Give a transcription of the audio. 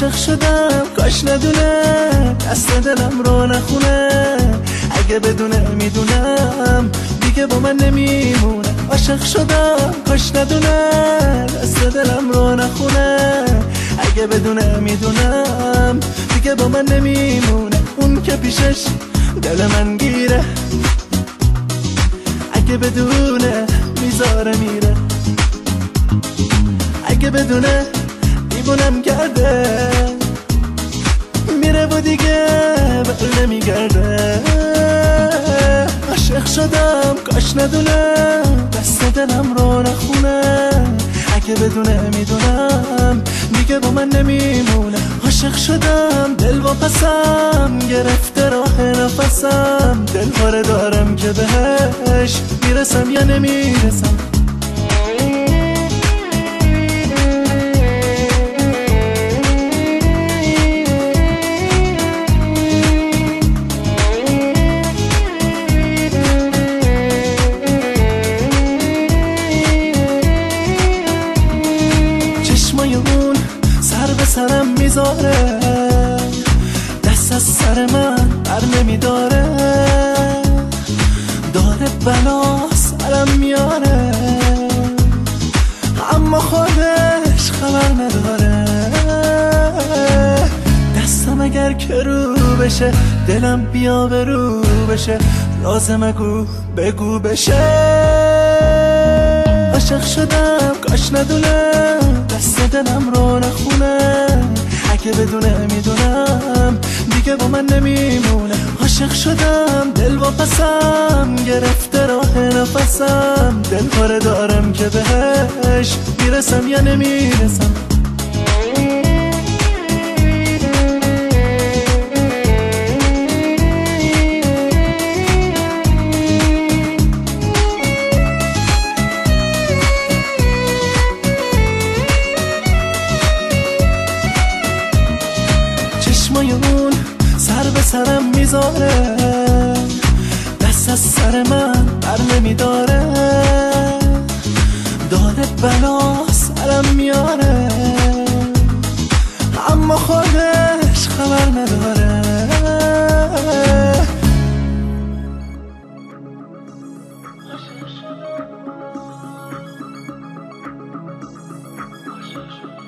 عاشق شدم کاش ندونه دست دلم رو نخونه، اگه بدونه میدونم دیگه با من نمیمونه. عاشق شدم کاش ندونه دست دلم رو نخونه، اگه بدونه میدونم دیگه با من نمیمونه. اون که پیشش دل من گیره، اگه بدونه میذاره میره، اگه بدونه دیوونم کرده میره و دیگه بر نمیگرده. عاشق شدم کاش ندونه دست دلم رو نخونه، اگه بدونه میدونم دیگه با من نمیمونه. عاشق شدم دل و پسم گرفته راه نفسم، دلواره دارم که بهش میرسم یا نمیرسم. چشمای اون سر به سرم میذاره، دست از سر من بر نمیداره، داره بلا سرم میاره اما خودش خبر نداره. دستم اگر که رو بشه دلم بیا به رو بشه، لازم اگو بگو بشه. عاشق شدم کاش ندونه دست دلم رو نخونه، اگه بدونه میدونم دیگه با من نمیمونه. عاشق شدم دل و پسم گرفته راه نفسم، دلواره دارم که بهش میرسم یا نمیرسم. چشمای اون سر به سرم میذاره، دست از سر من بر نمیداره، داره بلا سرم میاره اما خودش خبر نداره. عاشق شدم